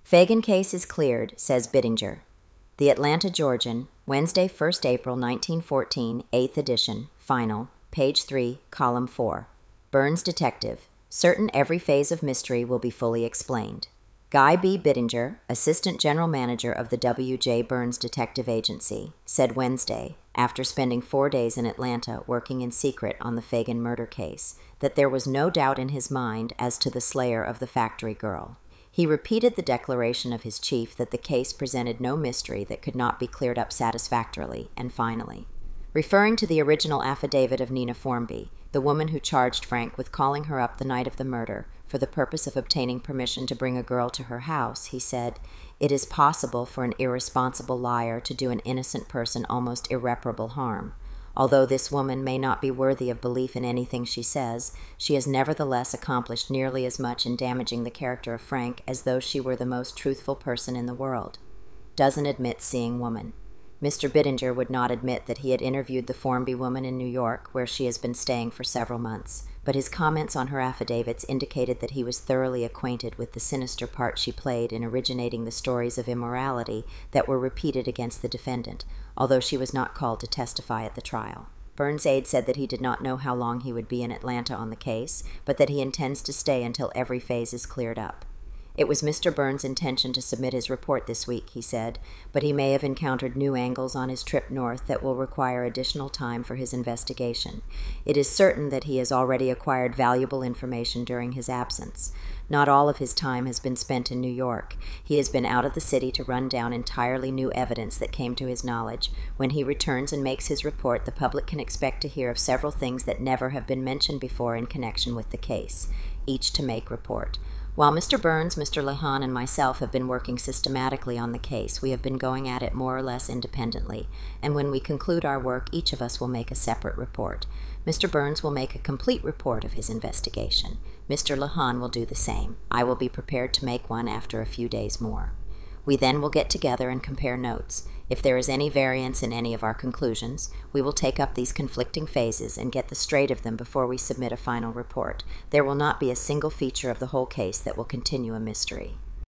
Fagan case is cleared, says Bittinger. The Atlanta Georgian, Wednesday, 1st April 1914, 8th edition, final, page 3, column 4. Burns detective. Certain every phase of mystery will be fully explained. Guy B. Bittinger, Assistant General Manager of the W.J. Burns Detective Agency, said Wednesday, after spending 4 days in Atlanta working in secret on the Fagan murder case, that there was no doubt in his mind as to the slayer of the factory girl. He repeated the declaration of his chief that the case presented no mystery that could not be cleared up satisfactorily, and finally, referring to the original affidavit of Nina Formby, the woman who charged Frank with calling her up the night of the murder for the purpose of obtaining permission to bring a girl to her house, he said, "It is possible for an irresponsible liar to do an innocent person almost irreparable harm. Although this woman may not be worthy of belief in anything she says, she has nevertheless accomplished nearly as much in damaging the character of Frank as though she were the most truthful person in the world. Doesn't admit seeing woman." Mr. Bittinger would not admit that he had interviewed the Formby woman in New York, where she has been staying for several months, but his comments on her affidavits indicated that he was thoroughly acquainted with the sinister part she played in originating the stories of immorality that were repeated against the defendant, although she was not called to testify at the trial. Burns' aide said that he did not know how long he would be in Atlanta on the case, but that he intends to stay until every phase is cleared up. It was Mr. Burns' intention to submit his report this week, he said, but he may have encountered new angles on his trip north that will require additional time for his investigation. It is certain that he has already acquired valuable information during his absence. Not all of his time has been spent in New York. He has been out of the city to run down entirely new evidence that came to his knowledge. When he returns and makes his report, the public can expect to hear of several things that never have been mentioned before in connection with the case, each to make report. While Mr. Burns, Mr. Lahan, and myself have been working systematically on the case, we have been going at it more or less independently, and when we conclude our work, each of us will make a separate report. Mr. Burns will make a complete report of his investigation. Mr. Lahan will do the same. I will be prepared to make one after a few days more. We then will get together and compare notes. If there is any variance in any of our conclusions, we will take up these conflicting phases and get the straight of them before we submit a final report. There will not be a single feature of the whole case that will continue a mystery.